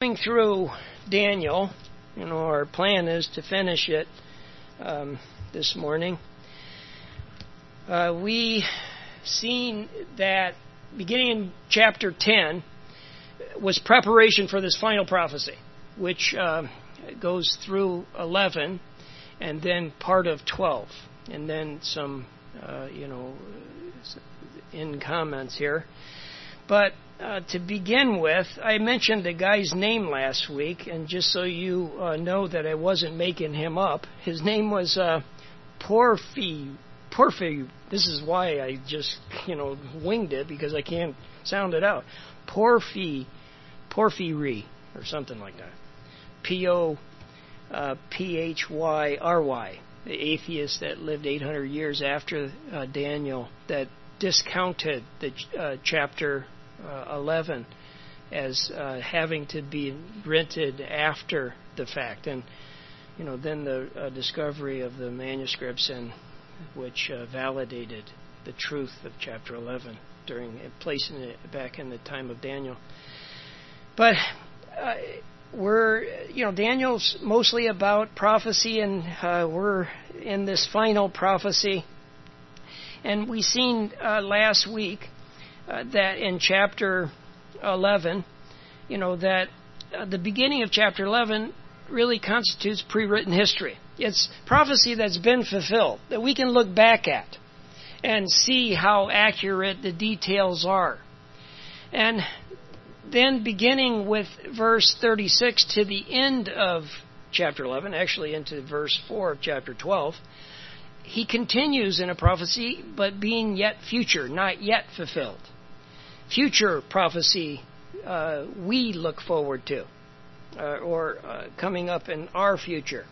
going through Daniel. Our plan is to finish it this morning. We seen that beginning in chapter 10 was preparation for this final prophecy, which goes through 11 and then part of 12, and then some, in comments here. But to begin with, I mentioned the guy's name last week, and just so you know that I wasn't making him up, his name was Porphy. This is why I just, winged it, because I can't sound it out. Porphyry, or something like that. P-O-P-H-Y-R-Y. The atheist that lived 800 years after Daniel, that discounted the chapter 11 as having to be rented after the fact. And, then the discovery of the manuscripts, and which validated the truth of chapter 11 placing it back in the time of Daniel. But Daniel's mostly about prophecy, and we're in this final prophecy. And we seen last week that in chapter 11, that the beginning of chapter 11 really constitutes pre-written history. It's prophecy that's been fulfilled, that we can look back at and see how accurate the details are. And then beginning with verse 36 to the end of chapter 11, actually into verse 4 of chapter 12, he continues in a prophecy, but being yet future, not yet fulfilled. Future prophecy we look forward to, or coming up in our future.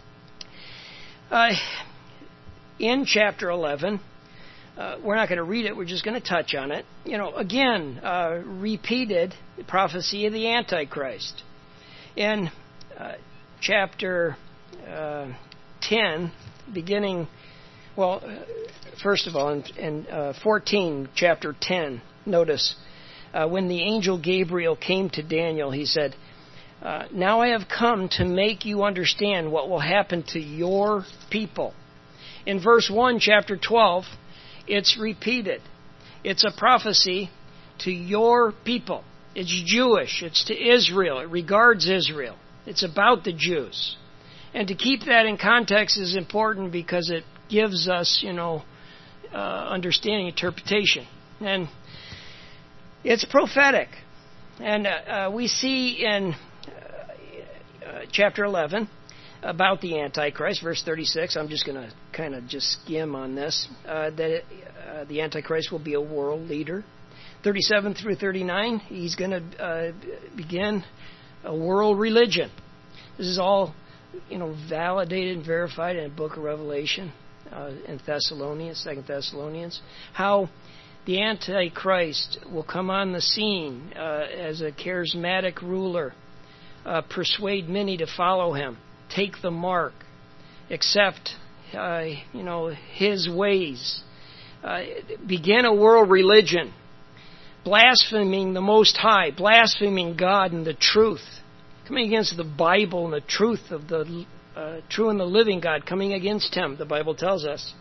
In chapter 11, we're not going to read it, we're just going to touch on it. Again, repeated prophecy of the Antichrist. In chapter 10, beginning, first of all, in 14, chapter 10, notice, when the angel Gabriel came to Daniel, he said, now I have come to make you understand what will happen to your people. In verse 1, chapter 12, it's repeated. It's a prophecy to your people. It's Jewish. It's to Israel. It regards Israel. It's about the Jews. And to keep that in context is important because it gives us, understanding, interpretation. And it's prophetic. And we see in chapter 11 about the Antichrist, verse 36. I'm just going to kind of just skim on this. That the Antichrist will be a world leader. 37 through 39, he's going to begin a world religion. This is all, validated and verified in the book of Revelation, in Thessalonians, 2 Thessalonians. How the Antichrist will come on the scene as a charismatic ruler, persuade many to follow him, take the mark, accept, his ways, begin a world religion, blaspheming the Most High, blaspheming God and the truth, coming against the Bible and the truth of the true and the living God, coming against him, the Bible tells us.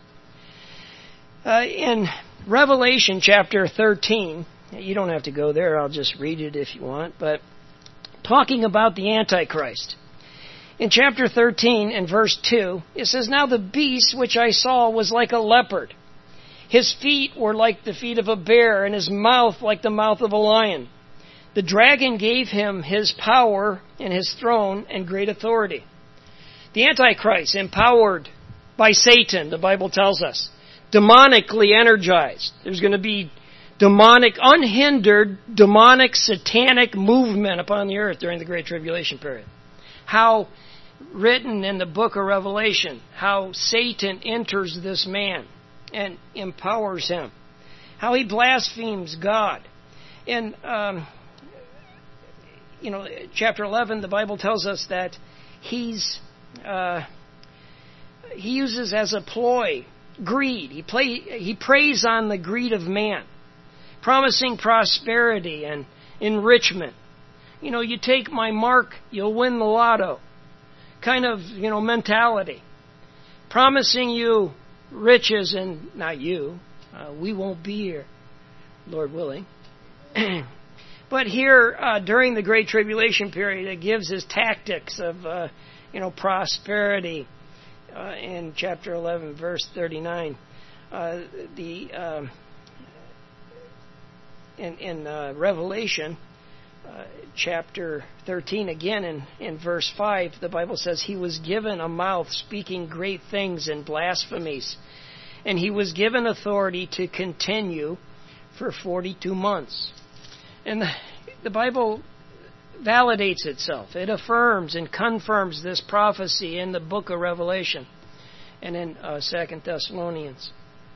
In Revelation chapter 13, you don't have to go there, I'll just read it if you want, but talking about the Antichrist. In chapter 13 and verse 2, it says, now the beast which I saw was like a leopard. His feet were like the feet of a bear, and his mouth like the mouth of a lion. The dragon gave him his power and his throne and great authority. The Antichrist, empowered by Satan, the Bible tells us, demonically energized. There's going to be unhindered, demonic, satanic movement upon the earth during the Great Tribulation period. How, written in the book of Revelation, how Satan enters this man and empowers him. How he blasphemes God. In chapter 11, the Bible tells us that he uses as a ploy greed. He preys on the greed of man, promising prosperity and enrichment, you take my mark, you'll win the lotto kind of, mentality. Promising you riches, and not you. We won't be here, Lord willing. But here, during the Great Tribulation period, it gives his tactics of, prosperity. In chapter 11, verse 39, in Revelation, chapter 13, again in verse 5, the Bible says, he was given a mouth speaking great things and blasphemies, and he was given authority to continue for 42 months. And the Bible validates itself. It affirms and confirms this prophecy in the book of Revelation and in 2 Thessalonians.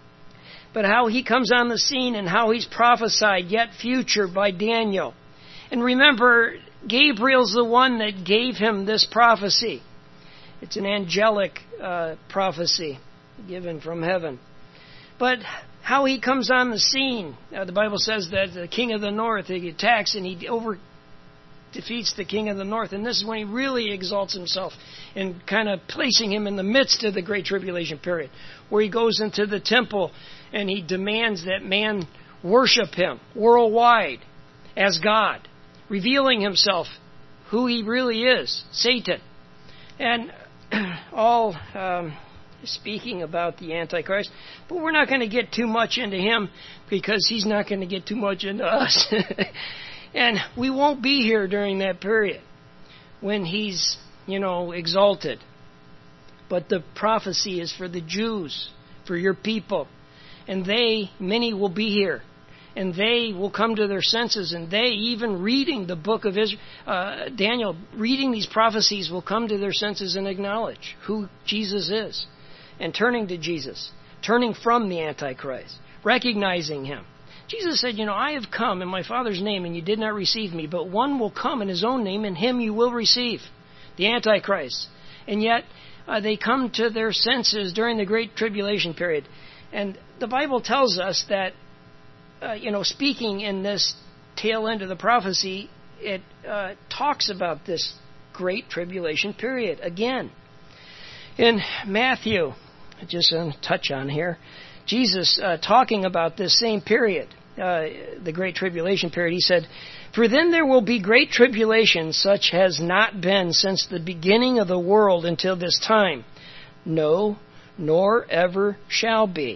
But how he comes on the scene and how he's prophesied yet future by Daniel. And remember, Gabriel's the one that gave him this prophecy. It's an angelic prophecy given from heaven. But how he comes on the scene, the Bible says that the king of the north, he attacks and he defeats the king of the north. And this is when he really exalts himself and kind of placing him in the midst of the Great Tribulation period, where he goes into the temple and he demands that man worship him worldwide as God, revealing himself who he really is, Satan. And all speaking about the Antichrist, but we're not going to get too much into him because he's not going to get too much into us. And we won't be here during that period when he's, exalted. But the prophecy is for the Jews, for your people. And many will be here. And they will come to their senses. And they, even reading the book of Daniel, reading these prophecies, will come to their senses and acknowledge who Jesus is. And turning to Jesus. Turning from the Antichrist. Recognizing him. Jesus said, I have come in my Father's name and you did not receive me, but one will come in his own name and him you will receive, the Antichrist. And yet they come to their senses during the Great Tribulation period. And the Bible tells us that, speaking in this tail end of the prophecy, it talks about this Great Tribulation period again. In Matthew, just to touch on here, Jesus, talking about this same period, the Great Tribulation period, he said, "For then there will be great tribulation, such has not been since the beginning of the world until this time. No, nor ever shall be."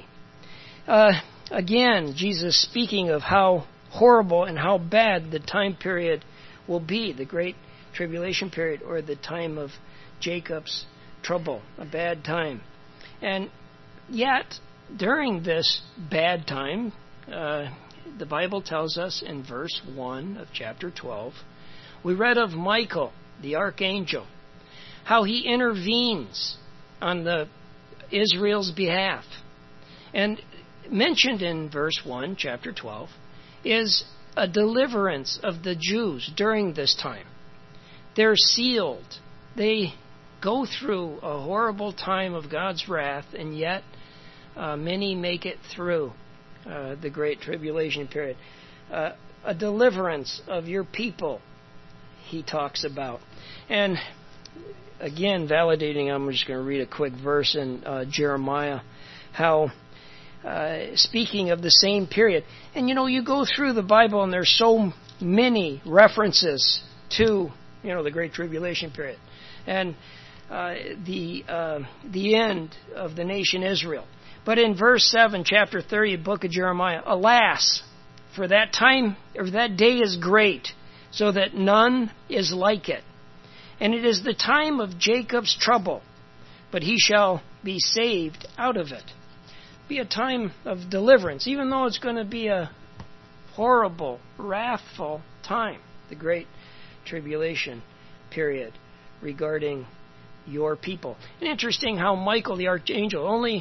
Again, Jesus speaking of how horrible and how bad the time period will be, the Great Tribulation period, or the time of Jacob's trouble, a bad time. And yet, during this bad time, the Bible tells us in verse 1 of chapter 12, we read of Michael, the archangel, how he intervenes on Israel's behalf. And mentioned in verse 1, chapter 12, is a deliverance of the Jews during this time. They're sealed. They go through a horrible time of God's wrath, and yet many make it through the Great Tribulation period. A deliverance of your people, he talks about. And again, validating, I'm just going to read a quick verse in Jeremiah, how speaking of the same period. And you go through the Bible and there's so many references to, the Great Tribulation period. And the end of the nation Israel. But in verse 7, chapter 30, book of Jeremiah, "Alas, for that time, or that day is great, so that none is like it. And it is the time of Jacob's trouble, but he shall be saved out of it." Be a time of deliverance, even though it's going to be a horrible, wrathful time, the Great Tribulation period, regarding your people. And interesting how Michael, the archangel, only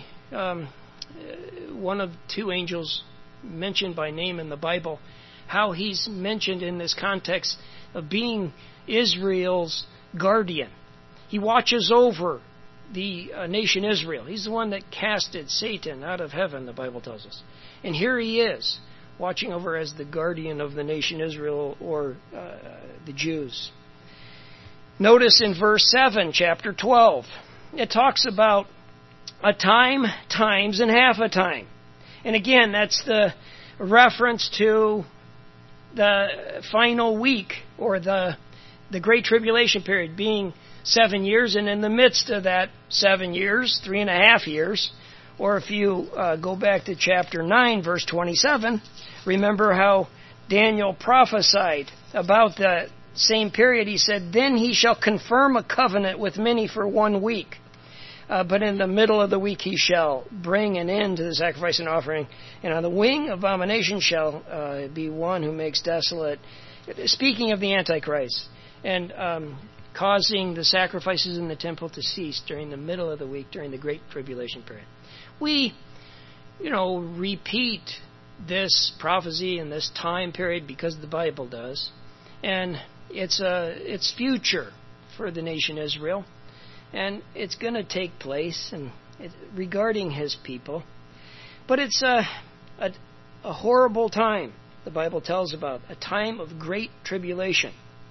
one of two angels mentioned by name in the Bible, how he's mentioned in this context of being Israel's guardian. He watches over the nation Israel. He's the one that casted Satan out of heaven, the Bible tells us. And here he is, watching over as the guardian of the nation Israel, or the Jews. Notice in verse 7, chapter 12, it talks about a time, times, and half a time. And again, that's the reference to the final week, or the Great Tribulation period being 7 years, and in the midst of that 7 years, 3.5 years, or if you go back to chapter 9, verse 27, remember how Daniel prophesied about the same period. He said, "Then he shall confirm a covenant with many for 1 week. But in the middle of the week he shall bring an end to the sacrifice and offering. And on the wing of abomination shall be one who makes desolate." Speaking of the Antichrist, and causing the sacrifices in the temple to cease during the middle of the week, during the Great Tribulation period. We, repeat this prophecy in this time period because the Bible does. And it's future for the nation Israel. And it's going to take place regarding His people. But it's a horrible time, the Bible tells about, a time of great tribulation.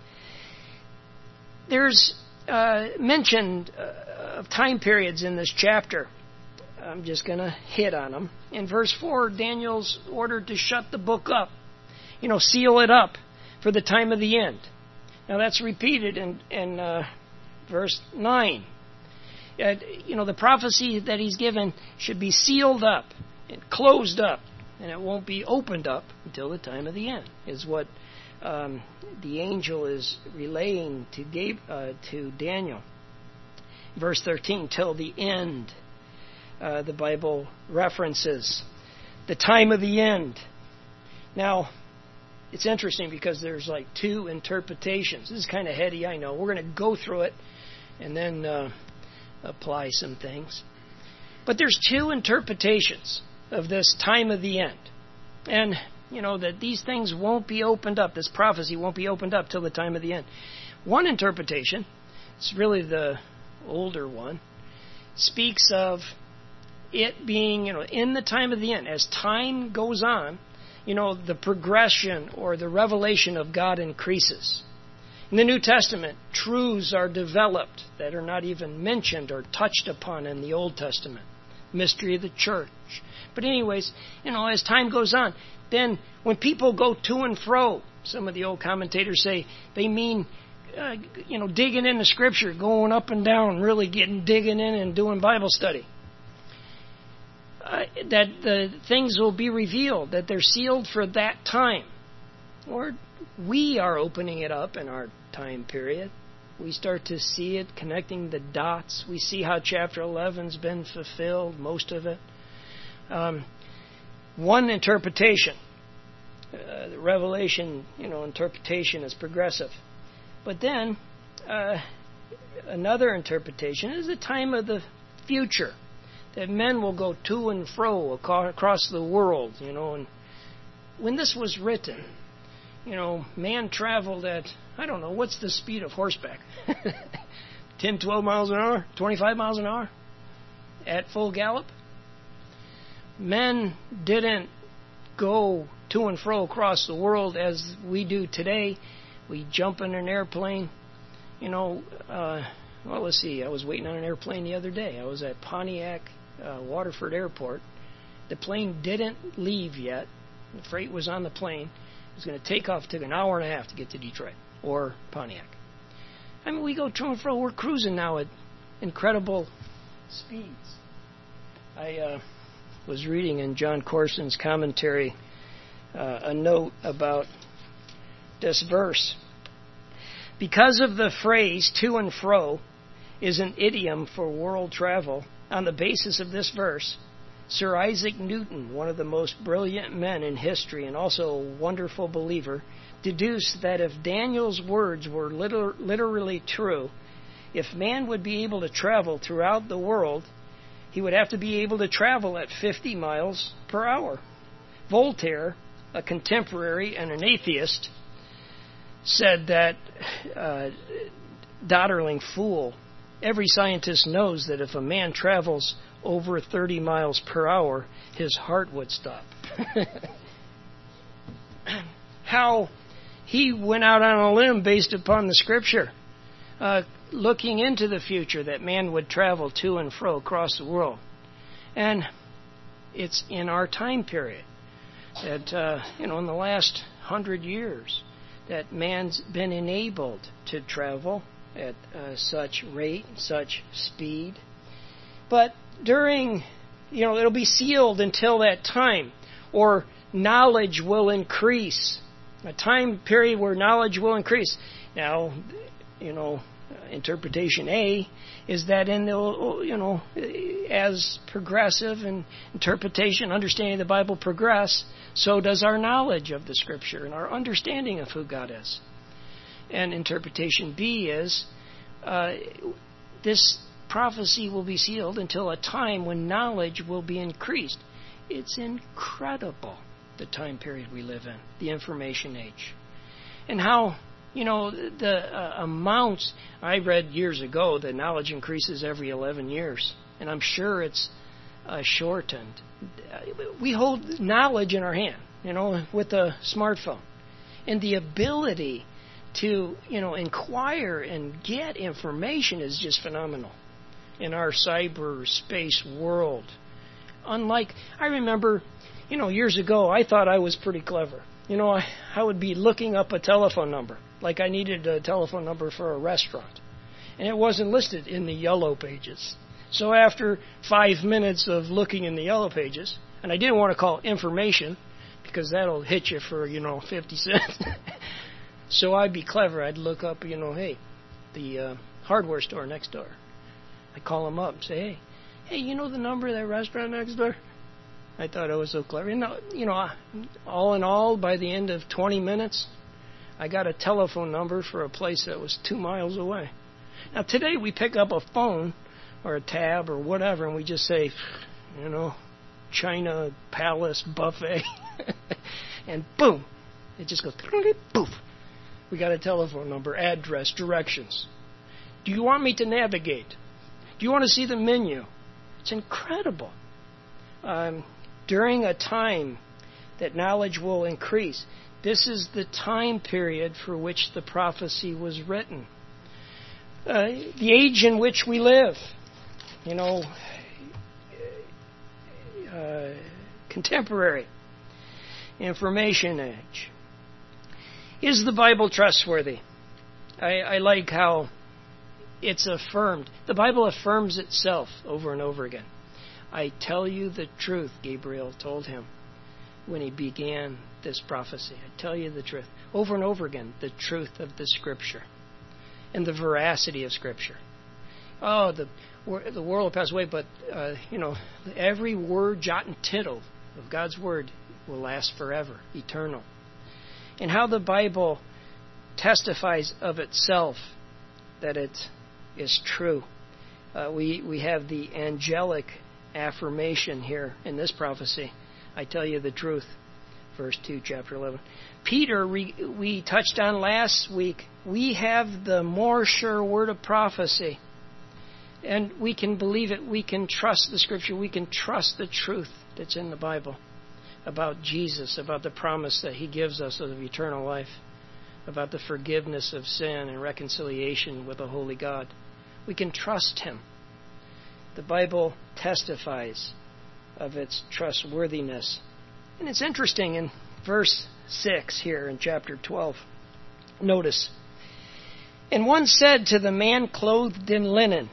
There's mentioned of time periods in this chapter. I'm just going to hit on them. In verse 4, Daniel's ordered to shut the book up, seal it up for the time of the end. Now that's repeated in verse 9. The prophecy that he's given should be sealed up and closed up, and it won't be opened up until the time of the end, is what the angel is relaying to Daniel. Verse 13, till the end, the Bible references the time of the end. Now, it's interesting because there's like two interpretations. This is kind of heady, I know. We're going to go through it and then apply some things. But there's two interpretations of this time of the end. And, that these things won't be opened up, this prophecy won't be opened up till the time of the end. One interpretation, it's really the older one, speaks of it being, in the time of the end. As time goes on, the progression or the revelation of God increases. In the New Testament, truths are developed that are not even mentioned or touched upon in the Old Testament. Mystery of the church. But anyways, as time goes on, then when people go to and fro, some of the old commentators say they mean, digging into Scripture, going up and down, really digging in and doing Bible study. That the things will be revealed, that they're sealed for that time. Or we are opening it up in our time period. We start to see it, connecting the dots. We see how chapter 11's been fulfilled, most of it. One interpretation, the Revelation, interpretation is progressive. But then, another interpretation is the time of the future, that men will go to and fro across the world, and when this was written, man traveled at, I don't know, what's the speed of horseback? 10, 12 miles an hour? 25 miles an hour? At full gallop? Men didn't go to and fro across the world as we do today. We jump in an airplane. Let's see. I was waiting on an airplane the other day. I was at Pontiac, Waterford Airport. The plane didn't leave yet. The freight was on the plane. It was going to take off. It took an hour and a half to get to Detroit or Pontiac. We go to and fro. We're cruising now at incredible speeds. I was reading in John Corson's commentary a note about this verse. Because of the phrase to and fro is an idiom for world travel, on the basis of this verse, Sir Isaac Newton, one of the most brilliant men in history and also a wonderful believer, deduced that if Daniel's words were literally true, if man would be able to travel throughout the world, he would have to be able to travel at 50 miles per hour. Voltaire, a contemporary and an atheist, said that, doddering fool, every scientist knows that if a man travels over 30 miles per hour, his heart would stop. how he went out on a limb based upon the Scripture, looking into the future that man would travel to and fro across the world. And it's in our time period that, in the last 100 years, that man's been enabled to travel at such rate, such speed. But during, it'll be sealed until that time, or knowledge will increase. A time period where knowledge will increase. Now, interpretation A is that as progressive and interpretation, understanding of the Bible progress, so does our knowledge of the Scripture and our understanding of who God is. And interpretation B is this prophecy will be sealed until a time when knowledge will be increased. It's incredible, the time period we live in, the information age. And how, the amounts, I read years ago that knowledge increases every 11 years. And I'm sure it's shortened. We hold knowledge in our hand, with a smartphone. And the ability to, inquire and get information is just phenomenal in our cyberspace world. Unlike, I remember, years ago, I thought I was pretty clever. I would be looking up a telephone number, like I needed a telephone number for a restaurant. And it wasn't listed in the yellow pages. So after 5 minutes of looking in the yellow pages, and I didn't want to call information, because that'll hit you for, 50 cents. So I'd be clever. I'd look up, hey, the hardware store next door. I'd call them up and say, hey, the number of that restaurant next door? I thought I was so clever. And, all in all, by the end of 20 minutes, I got a telephone number for a place that was 2 miles away. Now, today we pick up a phone or a tab or whatever, and we just say, China Palace Buffet. And boom, it just goes, poof. We got a telephone number, address, directions. Do you want me to navigate? Do you want to see the menu? It's incredible. During a time that knowledge will increase, this is the time period for which the prophecy was written. The age in which we live, contemporary information age. Is the Bible trustworthy? I like how it's affirmed. The Bible affirms itself over and over again. I tell you the truth, Gabriel told him when he began this prophecy. I tell you the truth. Over and over again, the truth of the Scripture and the veracity of Scripture. Oh, the world will pass away, but, every word, jot and tittle of God's Word will last forever, eternal. And how the Bible testifies of itself that it is true. We have the angelic affirmation here in this prophecy. I tell you the truth. Verse 2, chapter 11. Peter, we touched on last week. We have the more sure word of prophecy. And we can believe it. We can trust the Scripture. We can trust the truth that's in the Bible about Jesus, about the promise that He gives us of eternal life, about the forgiveness of sin and reconciliation with a holy God. We can trust Him. The Bible testifies of its trustworthiness. And it's interesting in verse 6 here in chapter 12. Notice, and one said to the man clothed in linen,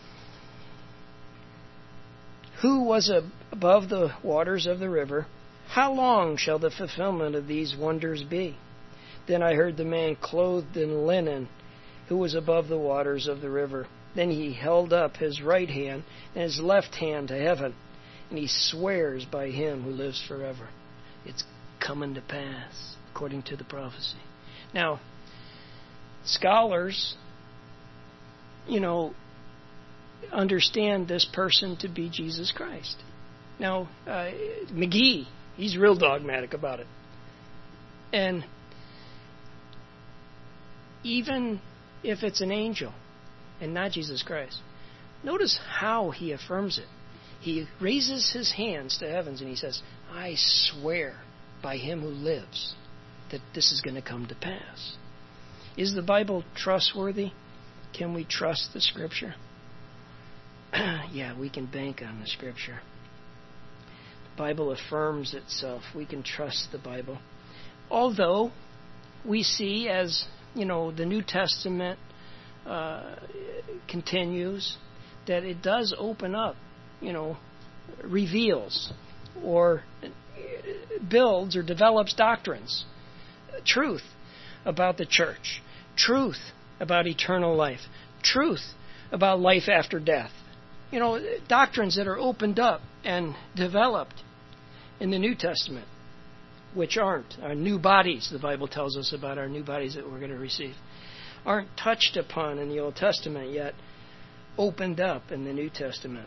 who was above the waters of the river, how long shall the fulfillment of these wonders be? Then I heard the man clothed in linen, who was above the waters of the river. Then he held up his right hand and his left hand to heaven, and he swears by Him who lives forever. It's coming to pass, according to the prophecy. Now, scholars, understand this person to be Jesus Christ. Now, McGee, he's real dogmatic about it. And even if it's an angel and not Jesus Christ, notice how he affirms it. He raises his hands to heavens and he says, I swear by Him who lives. that this is going to come to pass. Is the Bible trustworthy? Can we trust the Scripture? Yeah, we can bank on the Scripture. The Bible affirms itself. We can trust the Bible. Although we see, as the New Testament continues, that it does open up, reveals or builds or develops doctrines, truth about the church, truth about eternal life, truth about life after death. Doctrines that are opened up and developed in the New Testament, which aren't. Our new bodies, the Bible tells us about our new bodies that we're going to receive, aren't touched upon in the Old Testament yet, opened up in the New Testament.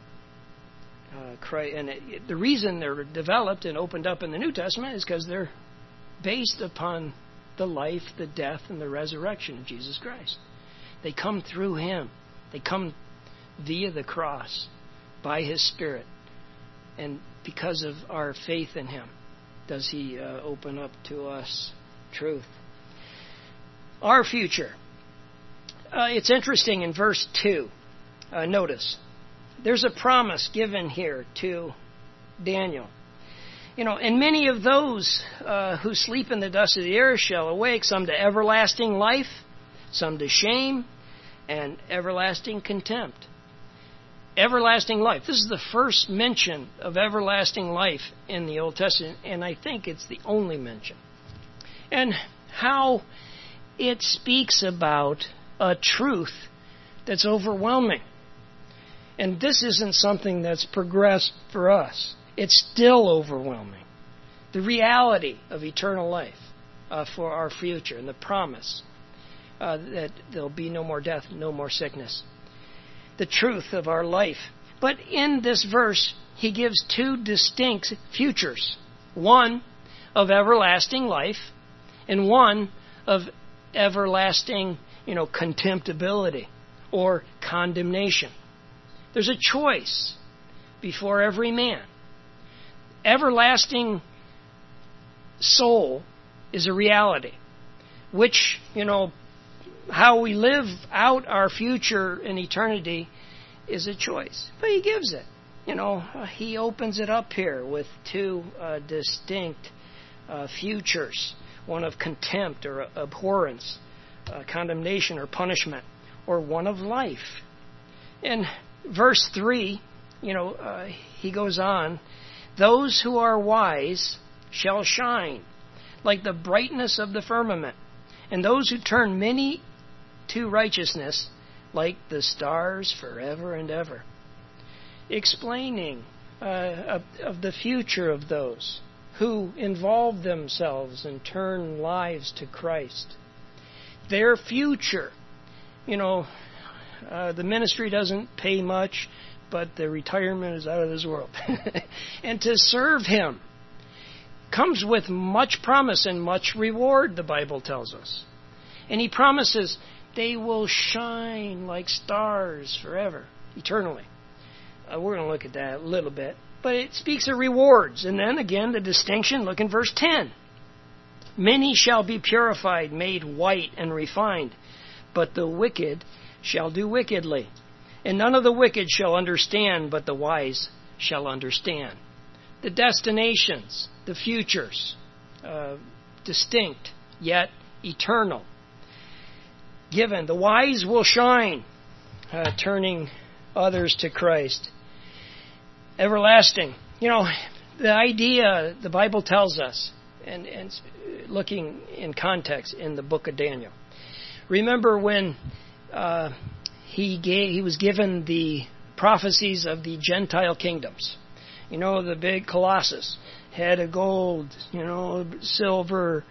The reason they're developed and opened up in the New Testament is because they're based upon the life, the death, and the resurrection of Jesus Christ. They come through Him. They come via the cross, by His Spirit. And because of our faith in Him, does He open up to us truth. Our future. It's interesting in verse 2. Notice, there's a promise given here to Daniel. And many of those who sleep in the dust of the earth shall awake, some to everlasting life, some to shame, and everlasting contempt. Everlasting life. This is the first mention of everlasting life in the Old Testament, and I think it's the only mention. And how it speaks about a truth that's overwhelming. And this isn't something that's progressed for us. It's still overwhelming. The reality of eternal life for our future and the promise that there'll be no more death, no more sickness. The truth of our life. But in this verse, he gives two distinct futures. One of everlasting life and one of everlasting, contemptibility or condemnation. There's a choice before every man. Everlasting soul is a reality, which, how we live out our future in eternity is a choice. But he gives it. He opens it up here with two distinct futures. One of contempt or abhorrence, condemnation or punishment, or one of life. In verse 3, he goes on, those who are wise shall shine like the brightness of the firmament, and those who turn many to righteousness like the stars forever and ever. Explaining of the future of those who involve themselves and turn lives to Christ. Their future. The ministry doesn't pay much, but the retirement is out of this world. And to serve Him comes with much promise and much reward, the Bible tells us. And He promises they will shine like stars forever, eternally. We're going to look at that a little bit. But it speaks of rewards. And then again, the distinction, look in verse 10. Many shall be purified, made white and refined, but the wicked shall do wickedly. And none of the wicked shall understand, but the wise shall understand. The destinations, the futures, distinct, yet eternal. Given, the wise will shine, turning others to Christ. Everlasting. The idea, the Bible tells us, and looking in context in the book of Daniel. Remember when he was given the prophecies of the Gentile kingdoms. The big Colossus, head of gold, silver,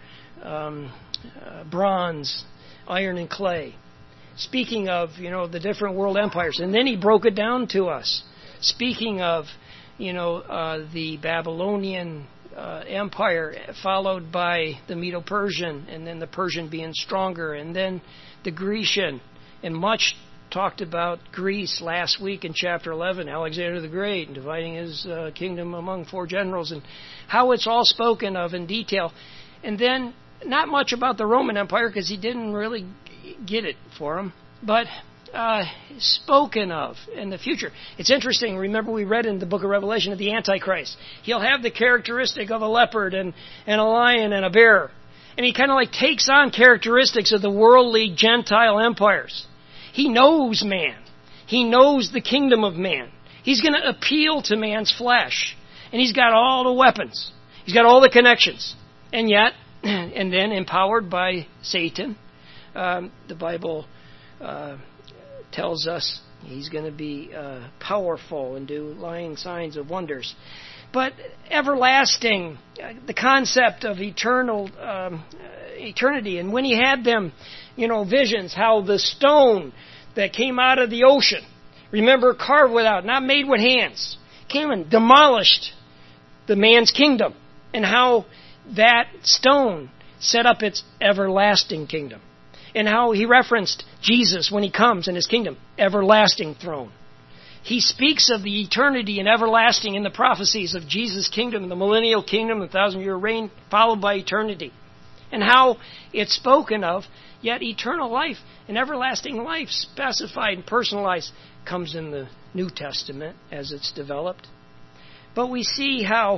bronze, iron and clay. Speaking of, the different world empires. And then he broke it down to us. Speaking of, the Babylonian empire, followed by the Medo-Persian, and then the Persian being stronger, and then the Grecian. And much talked about Greece last week in chapter 11, Alexander the Great, and dividing his kingdom among 4 generals, and how it's all spoken of in detail. And then not much about the Roman Empire because he didn't really get it for him, but spoken of in the future. It's interesting. Remember, we read in the book of Revelation of the Antichrist. He'll have the characteristic of a leopard and a lion and a bear. And he kind of like takes on characteristics of the worldly Gentile empires. He knows man. He knows the kingdom of man. He's going to appeal to man's flesh. And he's got all the weapons. He's got all the connections. And yet, and then empowered by Satan, the Bible tells us he's going to be powerful and do lying signs of wonders. But everlasting, the concept of eternity. And when he had them, visions, how the stone that came out of the ocean, remember, carved without, not made with hands, came and demolished the man's kingdom. And how that stone set up its everlasting kingdom. And how he referenced Jesus when he comes in his kingdom, everlasting throne. He speaks of the eternity and everlasting in the prophecies of Jesus' kingdom, the millennial kingdom, the 1,000-year reign, followed by eternity. And how it's spoken of, yet eternal life and everlasting life, specified and personalized, comes in the New Testament as it's developed. But we see how,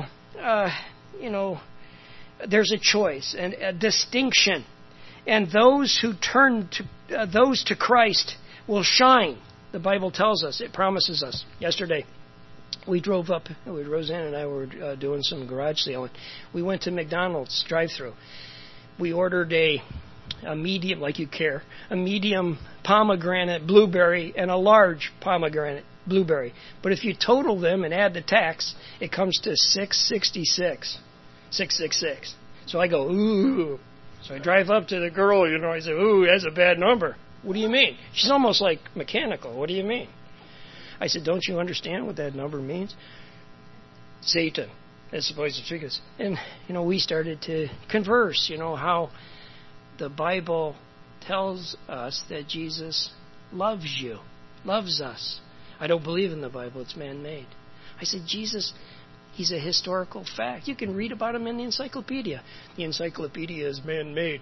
there's a choice and a distinction. And those who turn to Christ will shine. The Bible tells us, it promises us. Yesterday, Roseanne and I were doing some garage sailing. We went to McDonald's drive-thru. We ordered a medium, like you care, a medium pomegranate blueberry and a large pomegranate blueberry. But if you total them and add the tax, it comes to $6.66. $6.66. So I go, ooh. So I drive up to the girl, I say, ooh, that's a bad number. What do you mean? She's almost like mechanical. What do you mean? I said, don't you understand what that number means? Satan. That's supposed to trick us. And, we started to converse, how the Bible tells us that Jesus loves you, loves us. I don't believe in the Bible. It's man-made. I said, Jesus, he's a historical fact. You can read about him in the encyclopedia. The encyclopedia is man-made.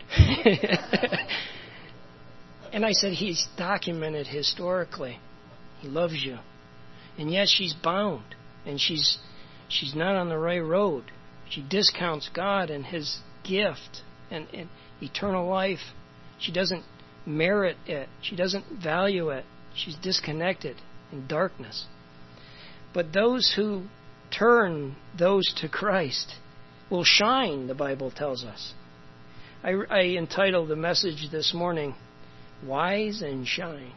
And I said, he's documented historically. He loves you. And yes, she's bound. And she's not on the right road. She discounts God and his gift and eternal life. She doesn't merit it. She doesn't value it. She's disconnected in darkness. But those who turn those to Christ will shine, the Bible tells us. I entitled the message this morning, Wise and Shine.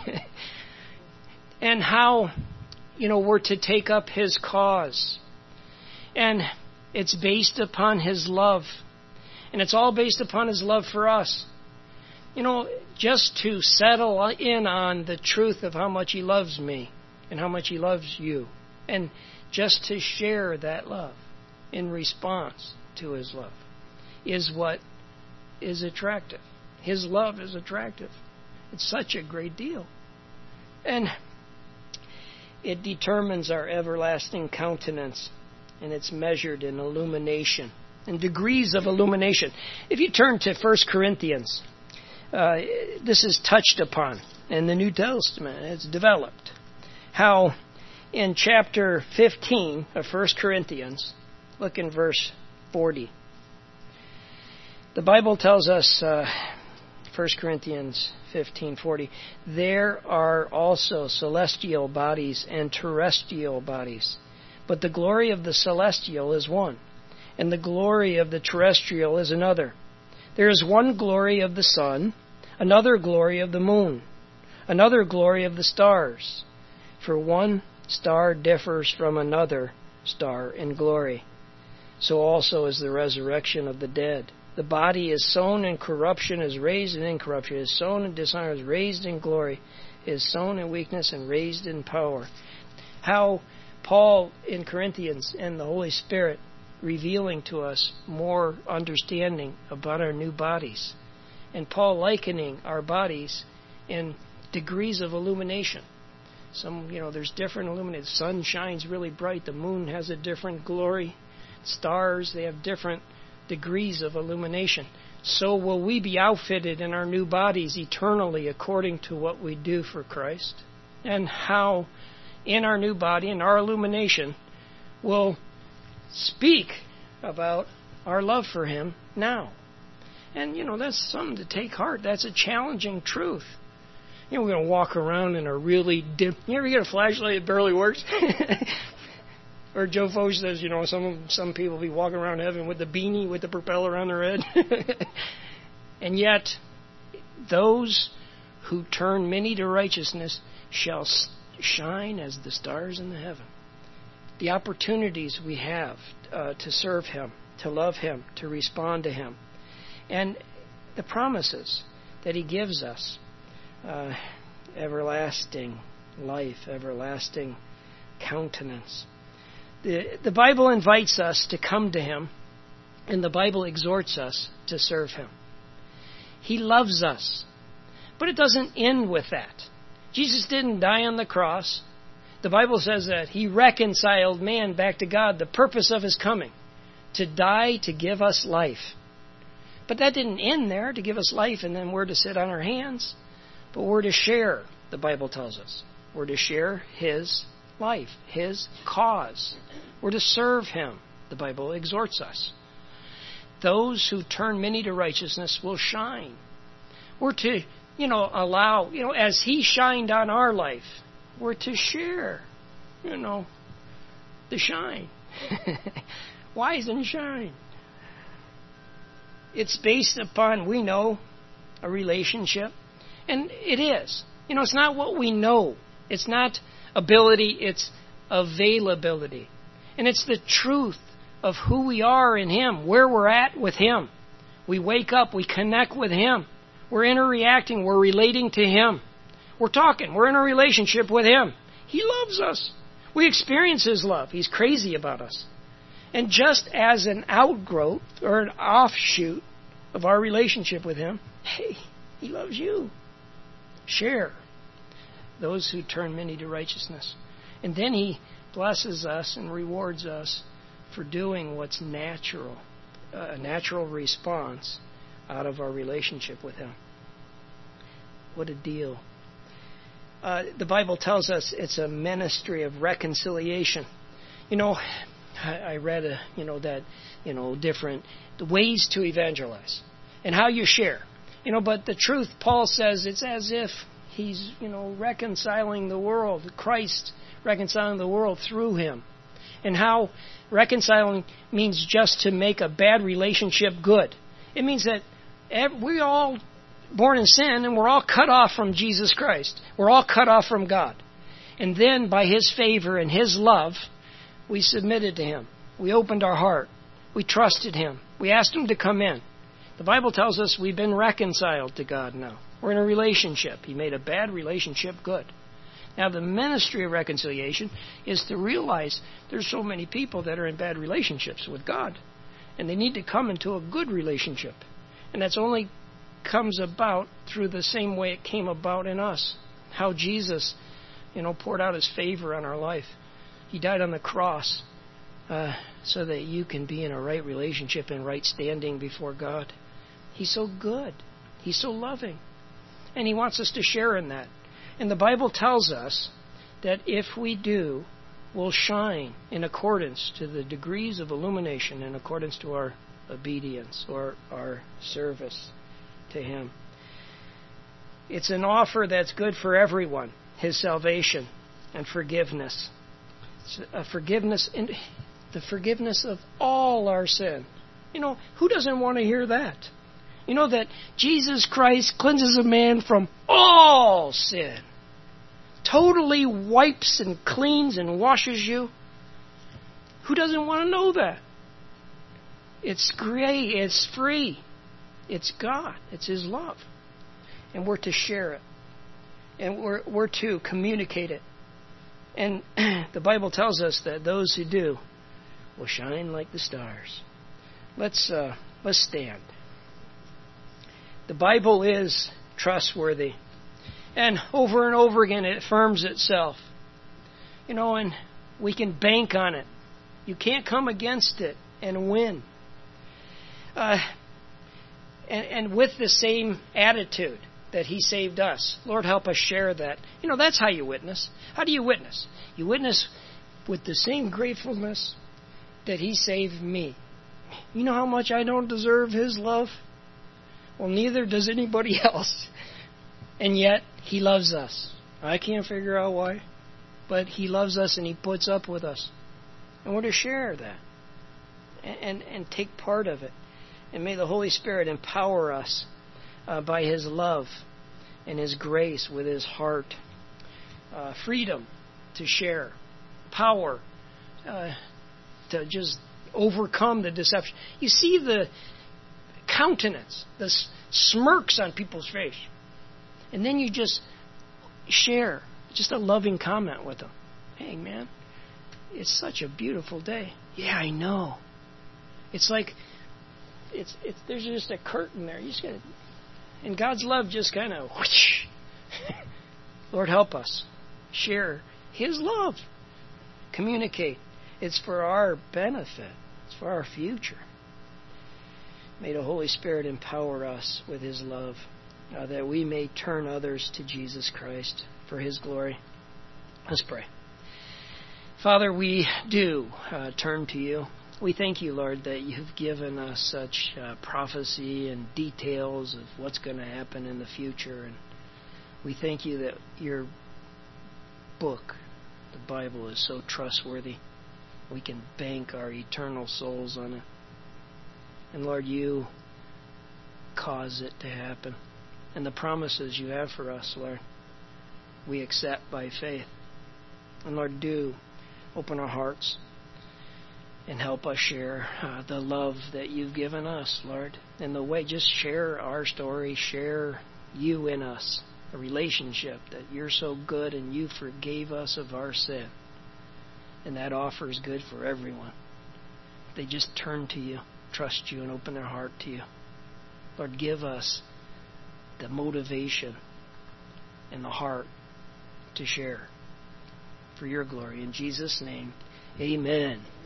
And how, we're to take up his cause. And it's based upon his love. And it's all based upon his love for us. Just to settle in on the truth of how much he loves me and how much he loves you. And just to share that love in response to his love is what is attractive. His love is attractive. It's such a great deal. And it determines our everlasting countenance, and it's measured in illumination, in degrees of illumination. If you turn to 1 Corinthians, this is touched upon in the New Testament. It's developed. How in chapter 15 of 1 Corinthians, look in verse 40. The Bible tells us, 1 Corinthians 15:40, there are also celestial bodies and terrestrial bodies, but the glory of the celestial is one, and the glory of the terrestrial is another. There is one glory of the sun, another glory of the moon, another glory of the stars, for one star differs from another star in glory. So also is the resurrection of the dead. The body is sown in corruption, is raised in incorruption, is sown in dishonor, is raised in glory, is sown in weakness, and raised in power. How Paul in Corinthians and the Holy Spirit revealing to us more understanding about our new bodies. And Paul likening our bodies in degrees of illumination. Some, there's different illumination. The sun shines really bright. The moon has a different glory. Stars, they have different degrees of illumination. so will we be outfitted in our new bodies eternally according to what we do for Christ, and how in our new body, in our illumination, we'll speak about our love for Him now. And, that's something to take heart. That's a challenging truth. We're going to walk around in a really dim... You ever get a flashlight that barely works? Or Joe Foch says, some people be walking around heaven with the beanie with the propeller on their head. And yet, those who turn many to righteousness shall shine as the stars in the heaven. The opportunities we have to serve Him, to love Him, to respond to Him, and the promises that He gives us, everlasting life, everlasting countenance. The Bible invites us to come to Him, and the Bible exhorts us to serve Him. He loves us, but it doesn't end with that. Jesus didn't die on the cross. The Bible says that He reconciled man back to God, the purpose of His coming, to die to give us life. But that didn't end there, to give us life, and then we're to sit on our hands. But we're to share, the Bible tells us. We're to share His life, His cause. We're to serve Him, the Bible exhorts us. Those who turn many to righteousness will shine. We're to, allow, as He shined on our life, we're to share, the shine. Wise and shine. It's based upon, we know, a relationship. And it is. It's not what we know. It's not ability, it's availability. And it's the truth of who we are in Him, where we're at with Him. We wake up, we connect with Him. We're interacting, we're relating to Him. We're talking, we're in a relationship with Him. He loves us. We experience His love. He's crazy about us. And just as an outgrowth or an offshoot of our relationship with Him, hey, He loves you. Share those who turn many to righteousness. And then He blesses us and rewards us for doing what's natural, a natural response out of our relationship with Him. What a deal. The Bible tells us it's a ministry of reconciliation. I read, that, different ways to evangelize and how you share. But the truth, Paul says, it's as if He's, reconciling the world, Christ reconciling the world through Him. And how reconciling means just to make a bad relationship good. It means that we're all born in sin and we're all cut off from Jesus Christ. We're all cut off from God. And then by His favor and His love, we submitted to Him. We opened our heart. We trusted Him. We asked Him to come in. The Bible tells us we've been reconciled to God now. We're in a relationship. He made a bad relationship good. Now, the ministry of reconciliation is to realize there's so many people that are in bad relationships with God. And they need to come into a good relationship. And that's only comes about through the same way it came about in us. How Jesus, poured out His favor on our life. He died on the cross so that you can be in a right relationship and right standing before God. He's so good. He's so loving. And He wants us to share in that. And the Bible tells us that if we do, we'll shine in accordance to the degrees of illumination, in accordance to our obedience or our service to Him. It's an offer that's good for everyone, His salvation and forgiveness. It's a forgiveness, the forgiveness of all our sin. Who doesn't want to hear that? That Jesus Christ cleanses a man from all sin. Totally wipes and cleans and washes you. Who doesn't want to know that? It's great. It's free. It's God. It's His love. And we're to share it. And we're to communicate it. And the Bible tells us that those who do will shine like the stars. Let's stand. The Bible is trustworthy. And over again it affirms itself. And we can bank on it. You can't come against it and win. and with the same attitude that He saved us. Lord, help us share that. That's how you witness. How do you witness? You witness with the same gratefulness that He saved me. You know how much I don't deserve His love? Well, neither does anybody else. And yet, He loves us. I can't figure out why. But He loves us and He puts up with us. And we're to share that. And take part of it. And may the Holy Spirit empower us by His love and His grace with His heart. Freedom to share. Power to just overcome the deception. You see the countenance, the smirks on people's face. And then you just share just a loving comment with them. Hey, man, it's such a beautiful day. Yeah, I know. It's like there's just a curtain there. You just gotta, and God's love just kind of whoosh. Lord, help us share His love. Communicate. It's for our benefit. It's for our future. May the Holy Spirit empower us with His love, that we may turn others to Jesus Christ for His glory. Let's pray. Father, we do turn to You. We thank You, Lord, that You've given us such prophecy and details of what's going to happen in the future. And we thank You that Your book, the Bible, is so trustworthy. We can bank our eternal souls on it. And Lord, You cause it to happen. And the promises You have for us, Lord, we accept by faith. And Lord, do open our hearts and help us share the love that You've given us, Lord. In the way, just share our story, share You in us, a relationship that You're so good and You forgave us of our sin. And that offer is good for everyone. They just turn to You, trust You, and open their heart to You. Lord, give us the motivation and the heart to share for Your glory. In Jesus' name, amen.